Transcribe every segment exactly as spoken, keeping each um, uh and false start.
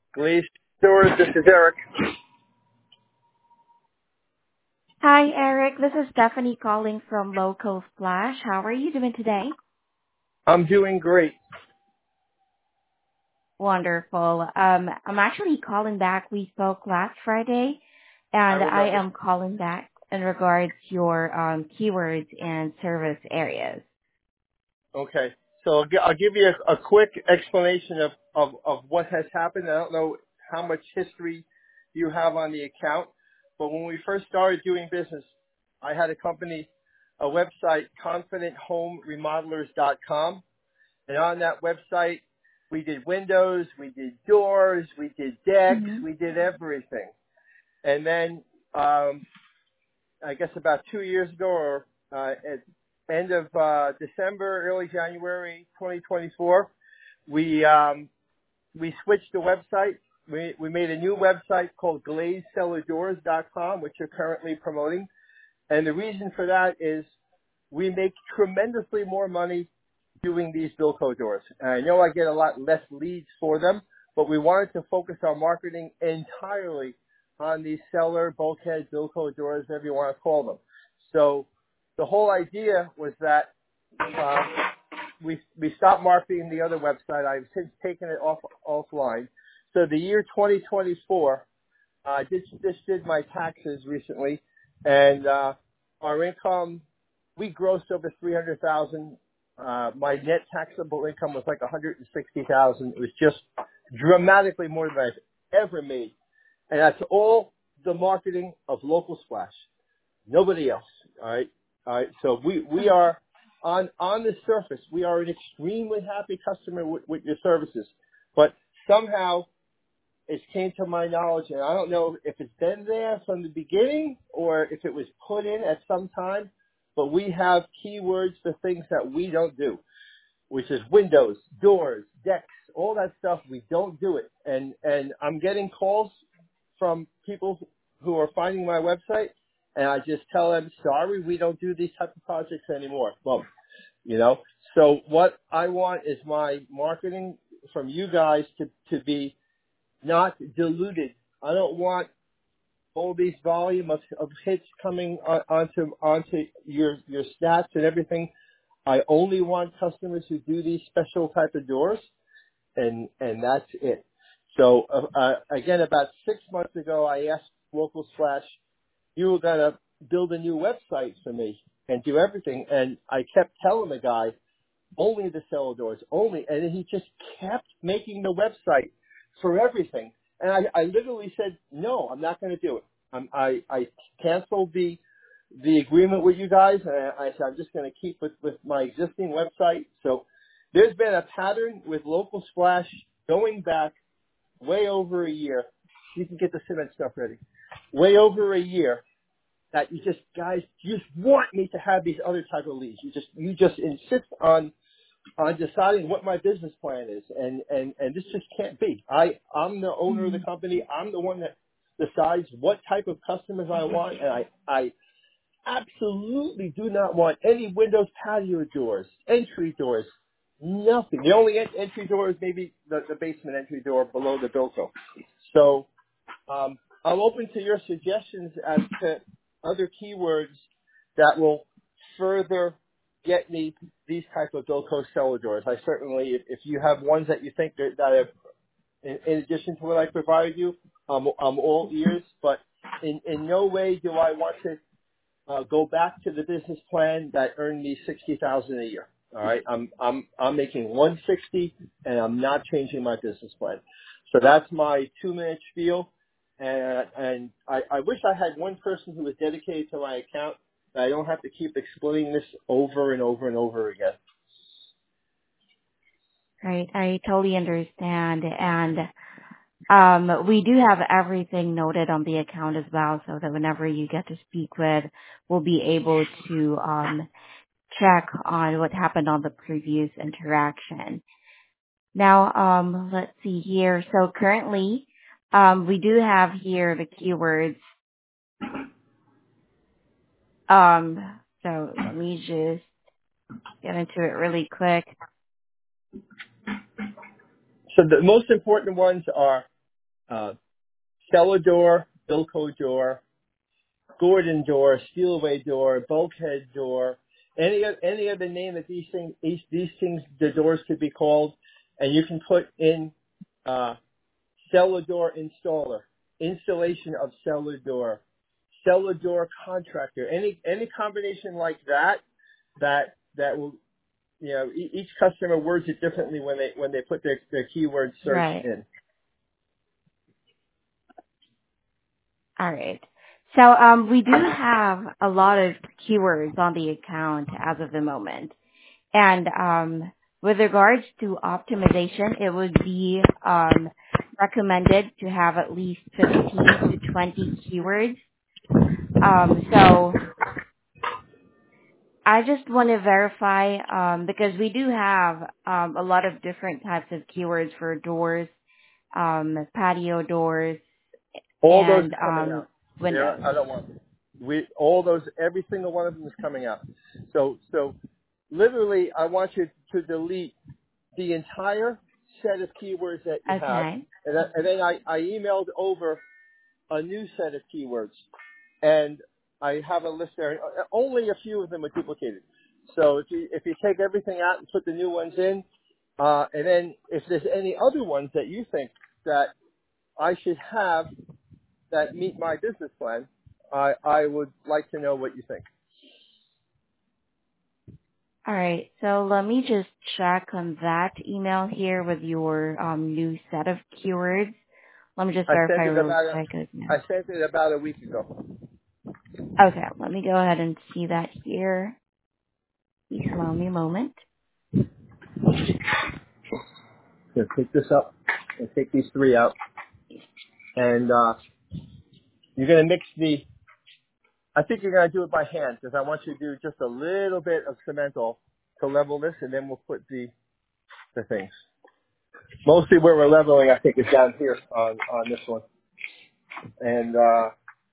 Glaze Stores, this is Eric. Hi, Eric. This is Stephanie calling from Local Flash. How are you doing today? I'm doing great. Wonderful. Um, I'm actually calling back. We spoke last Friday, I and I remember. am calling back in regards to your um, keywords and service areas. Okay. So I'll, gi- I'll give you a, a quick explanation of, of, of what has happened. I don't know how much history you have on the account, but when we first started doing business, I had a company, a website, confident home remodelers dot com. And on that website, we did windows, we did doors, we did decks, Mm-hmm. we did everything. And then um, I guess about two years ago or uh, at end of uh, December, early January twenty twenty-four, we um, we switched the website. We, we made a new website called glaze cellar doors dot com, which you're currently promoting. And the reason for that is we make tremendously more money doing these Bilco doors. And I know I get a lot less leads for them, but we wanted to focus our marketing entirely on these cellar, bulkhead, Bilco doors, whatever you want to call them. So the whole idea was that uh, we we stopped marketing the other website. I've since taken it off offline. So the year twenty twenty-four, uh, I did, just did my taxes recently, and uh, our income, we grossed over three hundred thousand dollars. Uh, my net taxable income was like one hundred sixty thousand dollars. It was just dramatically more than I've ever made. And that's all the marketing of Local Splash. Nobody else. All right. All right. So we, we are on, on the surface, we are an extremely happy customer with, with your services, but somehow it came to my knowledge, and I don't know if it's been there from the beginning or if it was put in at some time, but we have keywords for things that we don't do, which is windows, doors, decks, all that stuff. We don't do it. And, and I'm getting calls from people who are finding my website, and I just tell them, sorry, we don't do these type of projects anymore. Well, you know, so what I want is my marketing from you guys to, to be not diluted. I don't want all these volume of, of hits coming on, onto onto your your stats and everything. I only want customers who do these special type of doors, and and that's it. So uh, uh, again, about six months ago, I asked Local Splash, you were gonna build a new website for me and do everything, and I kept telling the guy only the cellar doors, only, and he just kept making the website for everything. And I, I literally said, no, I'm not going to do it. I'm, I, I canceled the the agreement with you guys, and I, I said I'm just going to keep with, with my existing website. So there's been a pattern with Local Splash going back way over a year. You can get the cement stuff ready. Way over a year that you just, guys, you just want me to have these other type of leads. You just, you just insist on on deciding what my business plan is, and, and, and this just can't be. I, I'm the owner of the company. I'm the one that decides what type of customers I want, and I, I absolutely do not want any windows, patio doors, entry doors, nothing. The only en- entry door is maybe the, the basement entry door below the Bilco. So um, I'm open to your suggestions as to other keywords that will further get me these type of Bilco cellar doors. I certainly, if, if you have ones that you think that, that have, in, in addition to what I provided you, I'm, I'm all ears. But in, in no way do I want to uh, go back to the business plan that earned me sixty thousand dollars a year. All right, I'm I'm I'm making one hundred sixty, and I'm not changing my business plan. So that's my two minute spiel. And and I, I wish I had one person who was dedicated to my account, that I don't have to keep explaining this over and over and over again. Right. I totally understand. And um, we do have everything noted on the account as well, so that whenever you get to speak with, we'll be able to um, check on what happened on the previous interaction. Now, um, let's see here. So currently, um, we do have here the keywords. Um, so let me just get into it really quick. So the most important ones are uh, cellar door, Bilco door, Gordon door, Steelaway door, bulkhead door, any any other name that these things these, these things the doors could be called, and you can put in uh, cellar door installer, installation of cellar door, cellar door contractor, any any combination like that that that will, you know, e- each customer words it differently when they when they put their, their keyword search Right. in. All right. So um, we do have a lot of keywords on the account as of the moment. And um, with regards to optimization, it would be um, recommended to have at least fifteen to twenty keywords. Um, so I just want to verify um, because we do have um, a lot of different types of keywords for doors, um, patio doors, All those and are coming um, out. There, windows. I don't want we all those every single one of them is coming out. So so literally, I want you to delete the entire set of keywords that you have, Okay. and, then- and then I, I emailed over a new set of keywords, and I have a list there. Only a few of them are duplicated. So if you if you take everything out and put the new ones in, uh, and then if there's any other ones that you think that I should have that meet my business plan, I I would like to know what you think. All right. So let me just check on that email here with your um, new set of keywords. Let me just I verify sent it real about a, quick. I again. sent it about a week ago. Okay. Let me go ahead and see that here. Please allow me a moment. So pick this up and take these three out, and uh, you're gonna mix the. I think you're gonna do it by hand because I want you to do just a little bit of cemental to level this, and then we'll put the the things. Mostly where we're leveling, I think, is down here on on this one. And uh,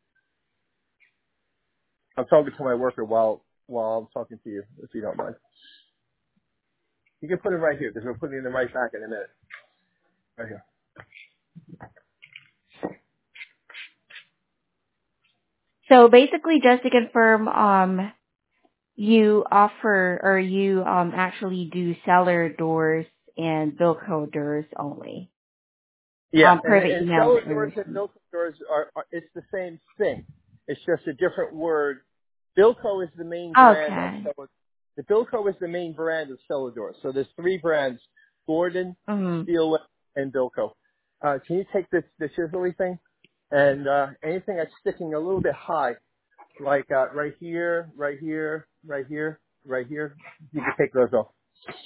I'm talking to my worker while while I'm talking to you, if you don't mind. You can put it right here because we're putting it right back in a minute. Right here. So basically, just to confirm, um, you offer or you um, actually do cellar doors and Bilco doors only Yeah, um, and per the and email cellar that we doors and received. Bilco doors are, are it's the same thing. It's just a different word. Bilco is the main brand of Okay. cellar. The Bilco is the main brand of cellar doors. So there's three brands: Gordon, Mm-hmm. Steelway, and Bilco. Uh, can you take this the chiselly thing and uh, anything that's sticking a little bit high, like uh, right here, right here, right here, right here? You can take those off.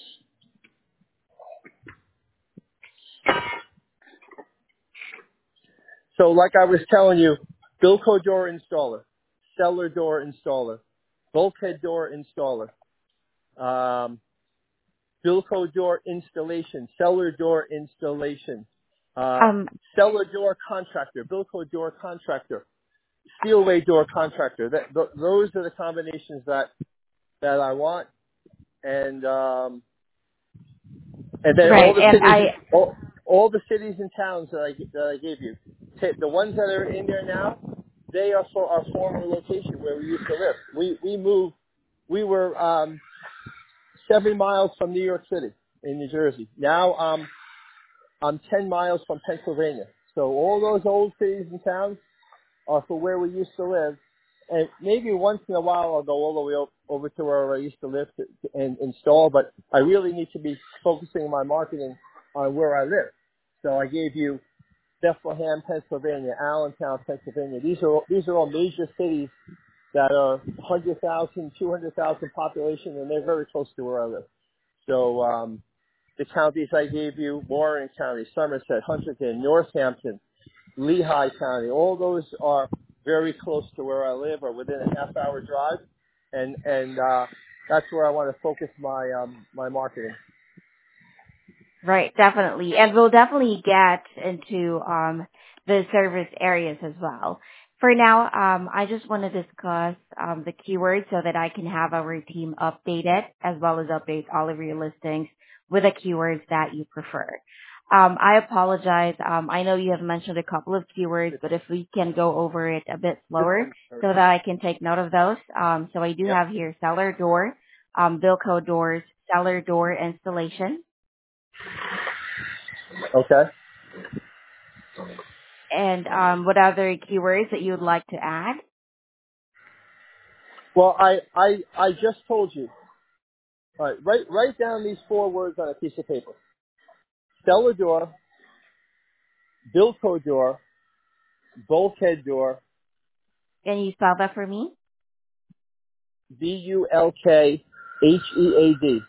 So like I was telling you, Bilco door installer, cellar door installer, bulkhead door installer, um, Bilco door installation, cellar door installation, uh, Um, cellar door contractor, Bilco door contractor, Steelway door contractor. That, th- those are the combinations that, that I want. And, um, and then all right, the and cities, I all, all the cities and towns that I, that I gave you, ta- the ones that are in there now, they are for our former location where we used to live. We, we moved, we were, um, seven miles from New York City in New Jersey. Now, um, I'm ten miles from Pennsylvania. So all those old cities and towns are for where we used to live. And maybe once in a while I'll go all the way o- over to where I used to live to, to, and install, but I really need to be focusing my marketing on where I live. So I gave you Bethlehem, Pennsylvania, Allentown, Pennsylvania. These are these are all major cities that are one hundred thousand, two hundred thousand population, and they're very close to where I live. So um, the counties I gave you, Warren County, Somerset, Huntington, Northampton, Lehigh County, all those are very close to where I live or within a half hour drive. And, and, uh, that's where I want to focus my, um, my marketing. right, definitely, and we'll definitely get into um the service areas as well. For now, um, I just want to discuss um the keywords so that I can have our team update it as well as update all of your listings with the keywords that you prefer. Um, I apologize. Um, I know you have mentioned a couple of keywords, but if we can go over it a bit slower so that I can take note of those. Um, so I do Yep. have here cellar door, um, Bilco doors, cellar door installation, Okay. and um, what other keywords that you would like to add? Well, I, I, I just told you. All right, write, write down these four words on a piece of paper. Cellar door, Bilco door, bulkhead door, Can you spell that for me? B U L K H E A D.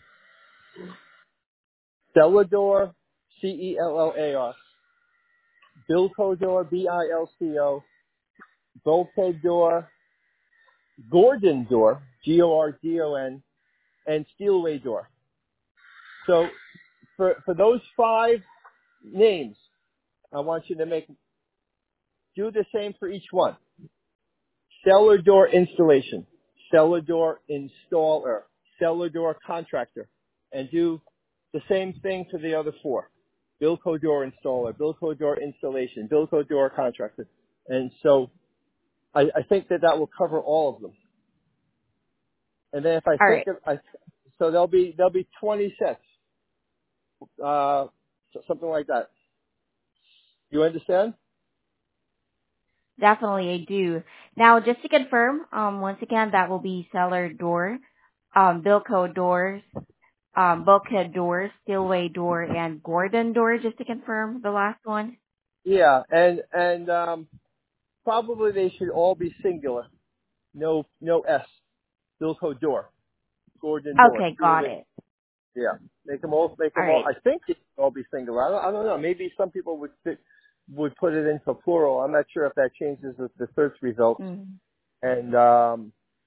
Cellar door, C E L L A R. Bilco door, B I L C O. Bulkhead door, Gordon door, G O R D O N, and Steelway door. So for, for those five names, I want you to make, do the same for each one. Cellar door installation, cellar door installer, cellar door contractor, and do the same thing for the other four. Bilco door installer, Bilco door installation, Bilco door contractor. And so I, I think that that will cover all of them. And then if I All think right. of, I, so there'll be, there'll be twenty sets, uh, so- something like that. You understand? Definitely, I do. Now, just to confirm, um, once again, that will be cellar door, um, Bilco doors, um, bulkhead door, Stillway door, and Gordon door, just to confirm the last one. Yeah. And, and, um, probably they should all be singular. No, no S. Bilco door, Gordon door, Okay, got Steelway. it. Yeah. Make them all, make All them all, right. I think they should all be singular. I don't, I don't know. Maybe some people would fit, would put it into plural. I'm not sure if that changes the, the search results. Mm. And, um,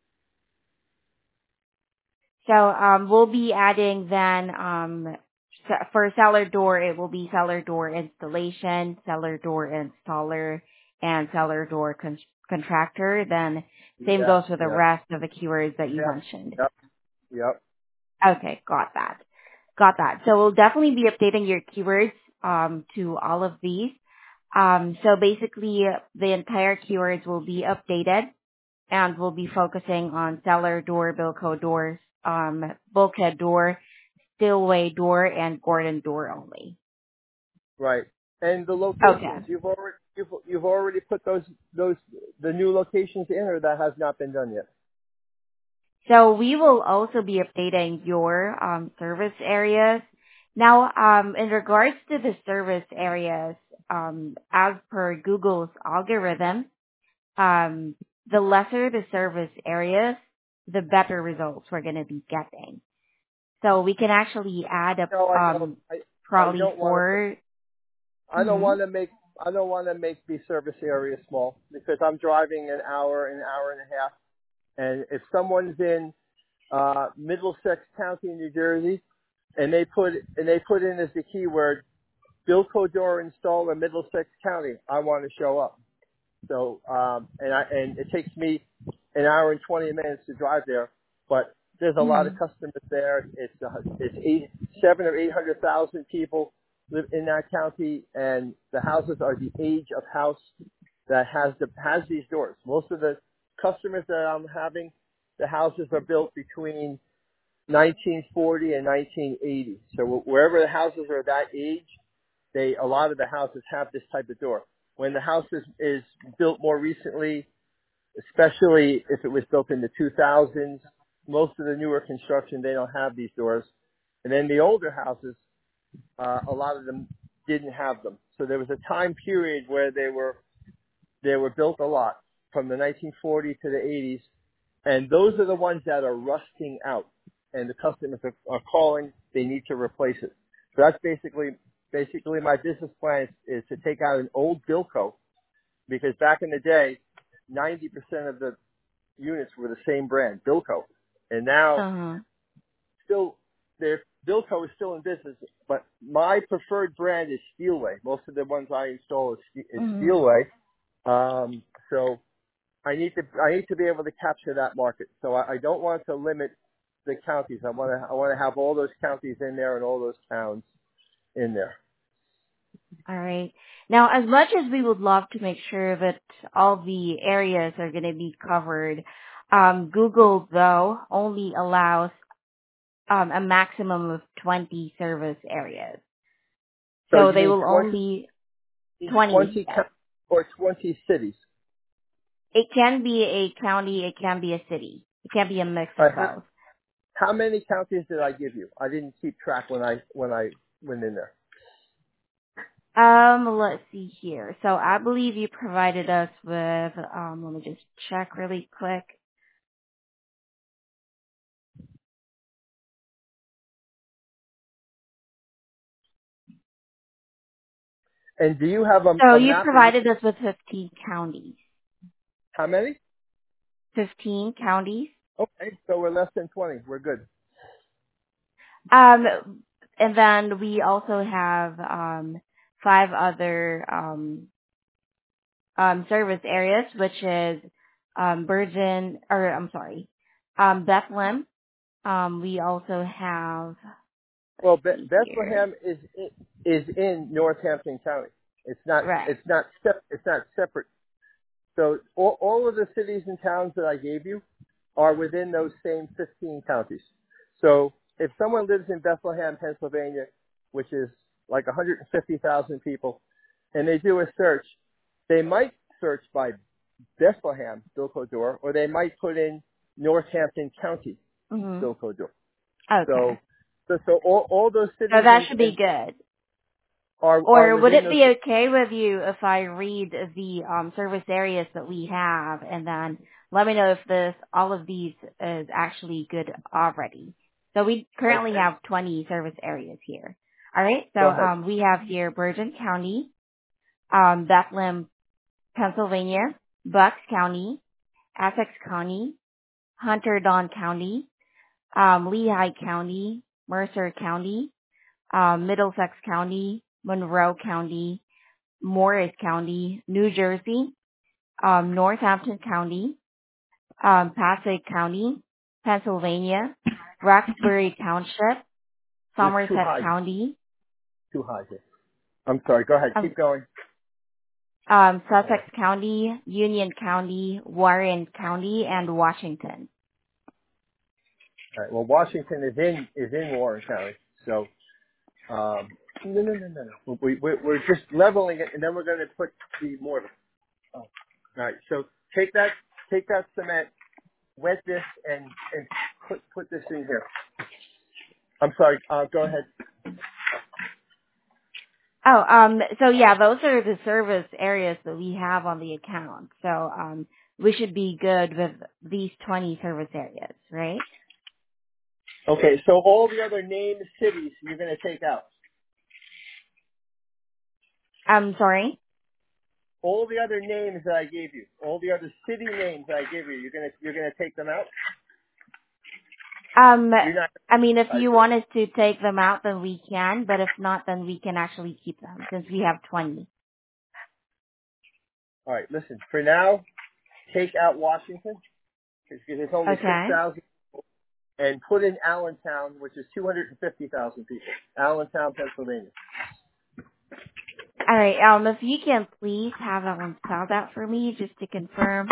So, um, we'll be adding then, um, s- for cellar door, it will be cellar door installation, cellar door installer, and cellar door con- contractor. Then same yeah, goes for the yeah, rest of the keywords that you yeah, mentioned. yep, yep. Okay, got that. Got that. So we'll definitely be updating your keywords um, to all of these. Um, so basically, uh, the entire keywords will be updated, and we'll be focusing on cellar door, Bilco doors, um, bulkhead door, Stillway door, and Gordon door only. Right. And the Okay. locations, you've already, you've, you've already put those, those, the new locations in, or that has not been done yet? So we will also be updating your um, service areas. Now, um, in regards to the service areas, um, as per Google's algorithm, um, the lesser the service areas, the better results we're going to be getting. So we can actually add up No, I don't, um, I, I probably don't want to, four. I don't Mm-hmm. want to make, I don't want to make the service area small because I'm driving an hour, an hour and a half. And if someone's in, uh, Middlesex County, New Jersey, and they put, and they put in as the keyword, Bilco door installer Middlesex County, I want to show up. So, um, and I, and it takes me an hour and twenty minutes to drive there, but there's a lot of Mm-hmm. customers there. It's, uh, it's eight, seven or eight hundred thousand people live in that county, and the houses are the age of house that has the, has these doors. Most of the customers that I'm having, the houses are built between nineteen forty and nineteen eighty. So wherever the houses are that age, they, a lot of the houses have this type of door. When the house is, is built more recently, especially if it was built in the two thousands, most of the newer construction, they don't have these doors. And then the older houses, uh, a lot of them didn't have them. So there was a time period where they were, they were built a lot from the nineteen forty to the eighties. And those are the ones that are rusting out, and the customers are, are calling. They need to replace it. So that's basically basically my business plan is, is to take out an old Bilco, because back in the day, ninety percent of the units were the same brand, Bilco, and now Uh-huh. still their Bilco is still in business, but my preferred brand is Steelway. Most of the ones I install is, is Mm-hmm. Steelway. Um, so I need to I need to be able to capture that market. So I, I don't want to limit the counties. I want to I want to have all those counties in there and all those towns in there. All right. Now, as much as we would love to make sure that all the areas are going to be covered, um, Google, though, only allows um, a maximum of twenty service areas. So So you they need will twenty, only need twenty. twenty Yes. counties or twenty cities. It can be a county, it can be a city. It can be a mix All of right, how, both. how many counties did I give you? I didn't keep track when I when I went in there. Um, let's see here. So I believe you provided us with, um, let me just check really quick. And do you have a, So a you map of provided us with fifteen counties. how many? fifteen counties. Okay, so we're less than twenty. We're good. Um, and then we also have, um, five other, um, um, service areas, which is, um, Virgin, or I'm sorry, um, Bethlehem. Um, we also have, let's Well, Be- see here. Bethlehem is in, is in Northampton County. It's not Right. it's not sep- it's not separate. So all, all of the cities and towns that I gave you are within those same fifteen counties. So if someone lives in Bethlehem, Pennsylvania, which is like one hundred fifty thousand people, and they do a search, they might search by Bethlehem, Bilko-Dor, or they might put in Northampton County, Mm-hmm. Bilko-Dor. Okay. So, so, so all, all those So cities that and, should be and good. are are Or would within it those. be okay with you if I read the um, service areas that we have and then let me know if this all of these is actually good already? So we currently Okay, have twenty service areas here. All right. So go ahead. um, we have here Bergen County, um, Bethlehem, Pennsylvania, Bucks County, Essex County, Hunterdon County, um, Lehigh County, Mercer County, um, Middlesex County, Monroe County, Morris County, New Jersey, um, Northampton County, um, Passaic County, Pennsylvania, Roxbury Township, It's too Somerset high, County, too high here. I'm sorry. Go ahead. um, Keep going. um, All right. Sussex County, Union County, Warren County, and Washington. All right. Well, Washington is in is in Warren County. So um, no, no, no, no, no. We, we we're just leveling it, and then we're going to put the mortar. Oh. All right. So take that take that cement, wet this, and and put put this in here. I'm sorry. Uh, go ahead. Oh, um, so yeah, those are the service areas that we have on the account. So, um, we should be good with these twenty service areas, right? Okay. So all the other named cities you're going to take out. I'm sorry. All the other names that I gave you, all the other city names that I gave you, you're gonna you're gonna take them out. Um, You're not. I mean, if I you see. want us to take them out, then we can, but if not, then we can actually keep them since we have twenty. All right. Listen. For now, take out Washington because it's only six Okay. thousand, and put in Allentown, which is two hundred and fifty thousand people. Allentown, Pennsylvania. All right. Um, if you can please have that one spelled out for me just to confirm.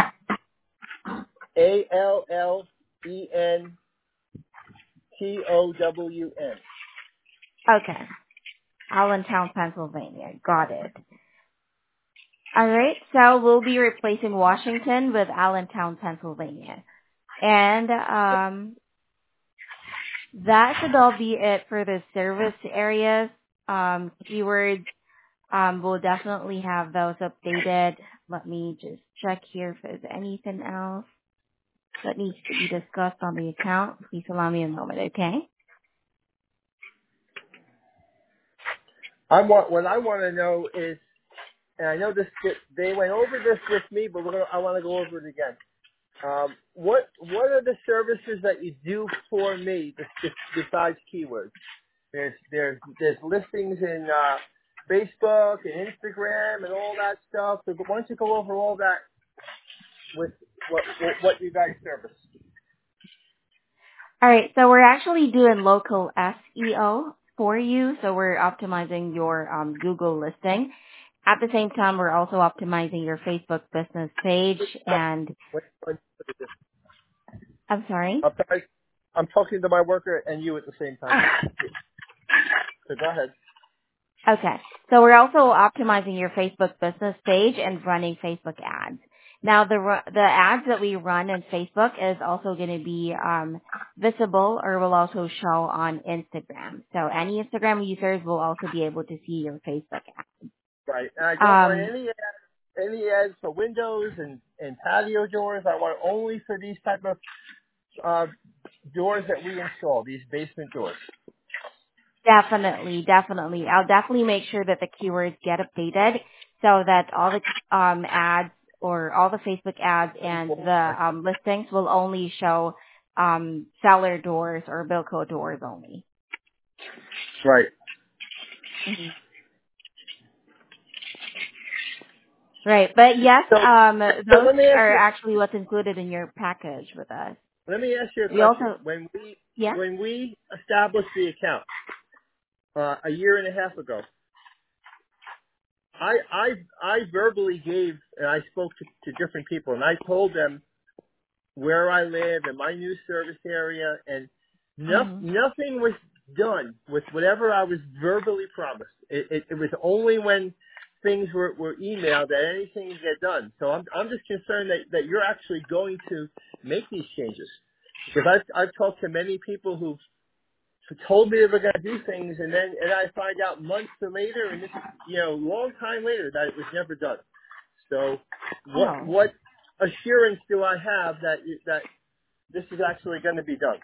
A L L E N T O W N. Okay. Allentown, Pennsylvania. Got it. All right. So we'll be replacing Washington with Allentown, Pennsylvania. And um, that should all be it for the service areas. Um, keywords, um, we'll definitely have those updated. Let me just check here if there's anything else that needs to be discussed on the account. Please allow me a moment, okay? I want what I want to know is, and I know this they went over this with me, but we're gonna, I want to go over it again. Um, what what are the services that you do for me besides keywords? There's there's there's listings in uh, Facebook and Instagram and all that stuff. So why don't you go over all that with what what, what you guys service? All right, so we're actually doing local S E O. for you. So we're optimizing your um, Google listing. At the same time, we're also optimizing your Facebook business page. And Wait, wait, I'm sorry. I'm sorry. I'm talking to my worker and you at the same time. So go ahead. Okay. So we're also optimizing your Facebook business page and running Facebook ads. Now, the ru- the ads that we run on Facebook is also going to be um, visible or will also show on Instagram. So any Instagram users will also be able to see your Facebook Right. And I ads. don't want Um, any ads, any ads for windows and, and patio doors. I want only for these type of uh, doors that we install, these basement doors. Definitely, definitely. I'll definitely make sure that the keywords get updated so that all the um, ads or all the Facebook ads and the um, listings will only show um, seller doors or Bilco doors only. Right. hmm Right, but yes, So, um, so those let me ask are you. actually what's included in your package with us. Let me ask you a We question. also, When we yeah. when we established the account uh, a year and a half ago, I I I verbally gave and I spoke to, to different people and I told them where I live and my new service area, and no, hmm nothing was done with whatever I was verbally promised. It, it, it was only when things were, were emailed that anything would get done. So I'm I'm just concerned that, that you're actually going to make these changes. Because I've I've talked to many people who've told me they were going to do things, and then and I find out months later, and this is you know long time later that it was never done. So what Oh. what assurance do I have that that this is actually going to be done?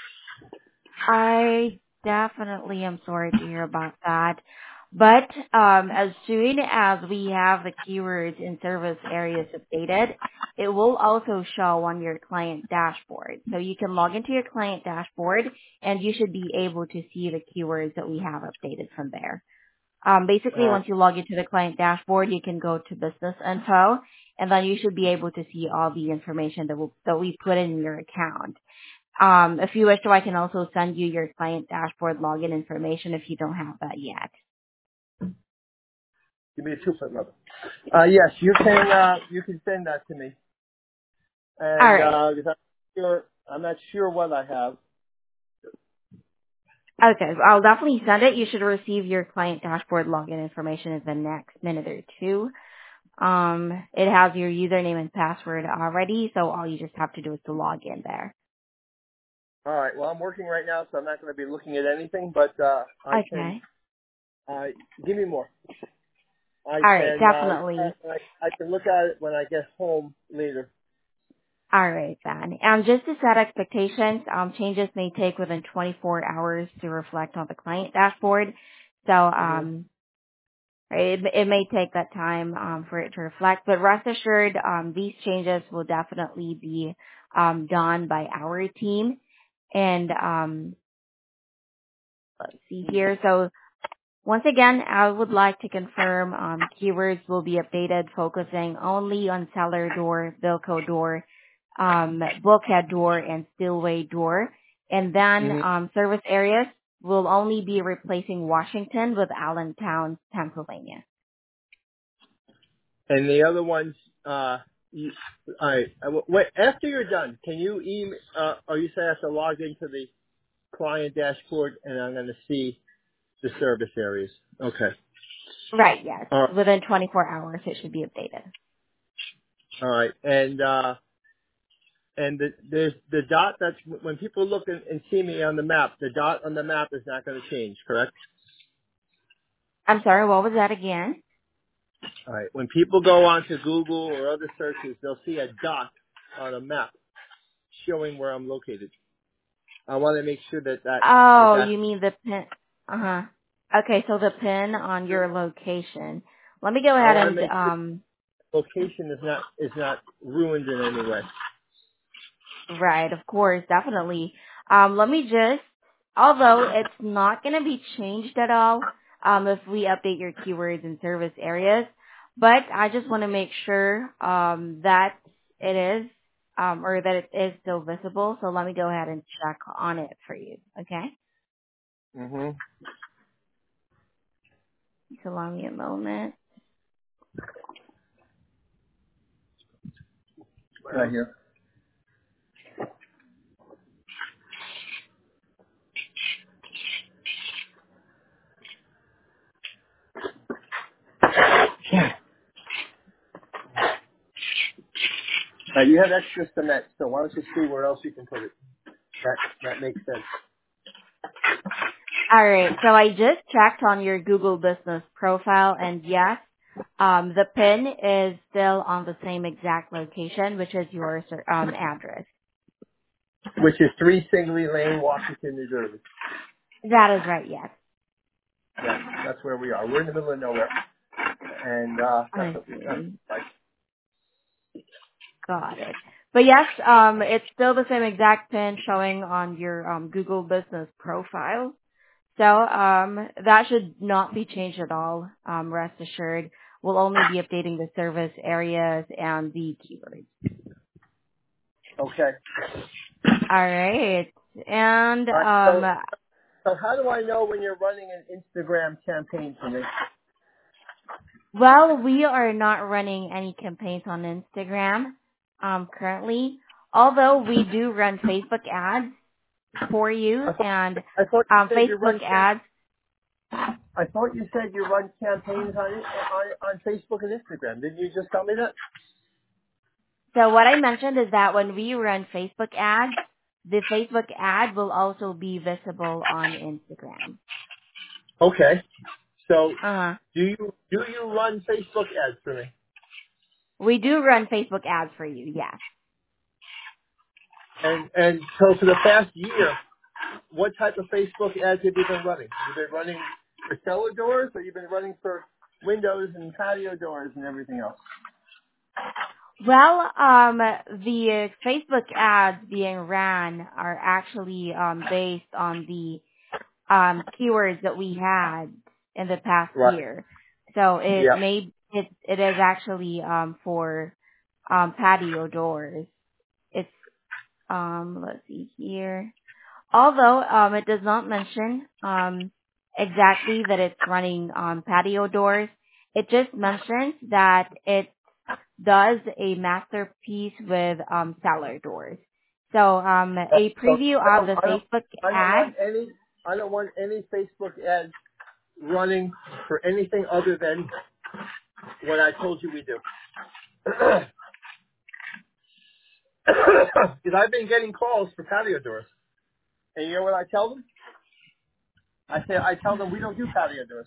I definitely am sorry to hear about that. But um, as soon as we have the keywords in service areas updated, it will also show on your client dashboard. So you can log into your client dashboard and you should be able to see the keywords that we have updated from there. Um, basically, Uh, once you log into the client dashboard, you can go to business info and then you should be able to see all the information that, will, that we put in your account. Um, if you wish to, I can also send you your client dashboard login information if you don't have that yet. give me a two foot level. Uh, yes, you can. Uh, you can send that to me, All and right. uh, 'cause I'm sure I'm not sure what I have. Okay, so I'll definitely send it. You should receive your client dashboard login information in the next minute or two. Um, it has your username and password already, so all you just have to do is to log in there. All right. Well, I'm working right now, so I'm not going to be looking at anything, but uh, I can. Okay. Uh, give me more. I All right, can. Uh, definitely. I, I can look at it when I get home later. All right, then. Um, just to set expectations, um, changes may take within twenty-four hours to reflect on the client dashboard. So, hmm um, Right? It, it may take that time um, for it to reflect, but rest assured, um, these changes will definitely be um, done by our team. And um, let's see here. So once again, I would like to confirm um, keywords will be updated, focusing only on cellar door, Bilco door, um, bulkhead door, and spillway door. And then hmm um, service areas will only be replacing Washington with Allentown, Pennsylvania. And the other ones. Uh, you, all right. Uh, Wait. After you're done, can you email? Uh, or you say I have to log into the client dashboard, and I'm going to see the service areas. Okay. Right, yes. All right. Within twenty-four hours, it should be updated. All right. And uh, and the there's the dot that's when people look and, and see me on the map. The dot on the map is not going to change, correct? I'm sorry, what was that again? All right. When people go onto Google or other searches, they'll see a dot on a map showing where I'm located. I want to make sure that that that Oh, that. you mean the pin. Uh-huh. Okay, so the pin on your location. Let me go I ahead want to and, make sure um, the location is not is not ruined in any way. right, of course, definitely. Um, let me just, although it's not going to be changed at all, um, if we update your keywords and service areas, but I just want to make sure, um, that it is, um, or that it is still visible. So let me go ahead and check on it for you. Okay? Mhm. Just allow me a moment. Right here. Uh, you have extra cement, so why don't you see where else you can put it? That that makes sense. All right. So I just checked on your Google Business profile, and yes, um, the pin is still on the same exact location, which is your ser- um, address. Which is three Singley Lane, Washington, New Jersey. That is right. Yes. Yeah, that's where we are. We're in the middle of nowhere, and uh, that's, I that's see. like, Got it. But yes, um, it's still the same exact pin showing on your um, Google Business profile. So um, that should not be changed at all. Um, rest assured, we'll only be updating the service areas and the keywords. okay. All right. And All right. So, um, so how do I know when you're running an Instagram campaign for me? well, we are not running any campaigns on Instagram um, currently, although we do run Facebook ads for you I thought, and I thought you um, said you run Facebook cam- ads. I thought you said you run campaigns on it on on Facebook and Instagram. Didn't you just tell me that? So what I mentioned is that when we run Facebook ads, the Facebook ad will also be visible on Instagram. Okay. So Uh-huh. do you do you run Facebook ads for me? We do run Facebook ads for you, yes. And and so for the past year, what type of Facebook ads have you been running? Have you been running for cellar doors, or you've been running for windows and patio doors and everything else? Well, um, the Facebook ads being ran are actually um, based on the um, keywords that we had in the past Right. year. So it Yeah. may it it is actually um, for um, patio doors. It's um, let's see here. Although um, it does not mention um, exactly that it's running on patio doors, it just mentions that it does a masterpiece with um, cellar doors. So um, Uh, a So preview I of don't the I don't Facebook I don't ad. want any I don't want any Facebook ads running for anything other than what I told you we do. Because I've been getting calls for patio doors, and you know what I tell them? I say I tell them we don't do patio doors.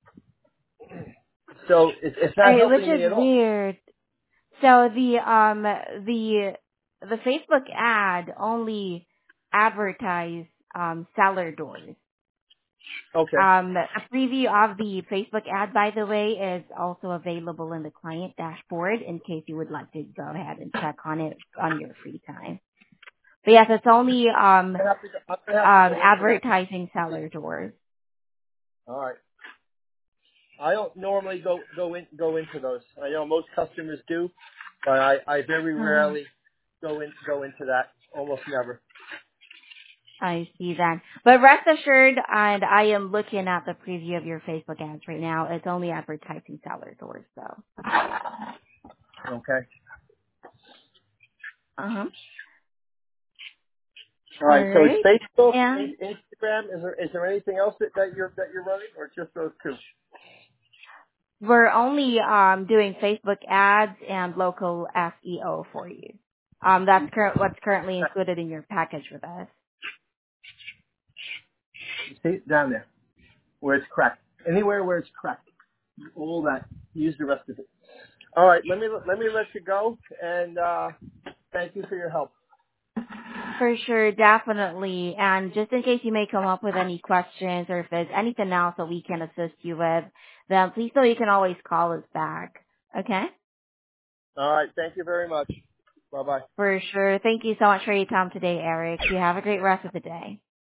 So it, it's not Right, which helping me is at all. weird. So the um the the Facebook ad only advertise um cellar doors. Okay. Um, a preview of the Facebook ad, by the way, is also available in the client dashboard in case you would like to go ahead and check on it on your free time. But yes, it's only um, I have to go, I'm gonna have to um, go into that. advertising cellar doors. All right. I don't normally go go in go into those. I know most customers do, but I, I very Hmm, rarely go in go into that. Almost never. I see that. But rest assured, and I am looking at the preview of your Facebook ads right now. It's only advertising cellar doors, though. Okay. Uh huh. All All right. So it's right. Facebook, And in- Instagram. Is there is there anything else that, that you're that you're running, or just those two? we're only um, doing Facebook ads and local S E O for you. Um, that's cur- what's currently included in your package with us. You see it down there where it's cracked. Anywhere where it's cracked. All that. Use the rest of it. All right. Let me let me let you go, and uh, thank you for your help. For sure, definitely. And just in case you may come up with any questions or if there's anything else that we can assist you with, then please know you can always call us back. Okay? All right. Thank you very much. Bye bye. For sure. Thank you so much for your time today, Eric. You have a great rest of the day.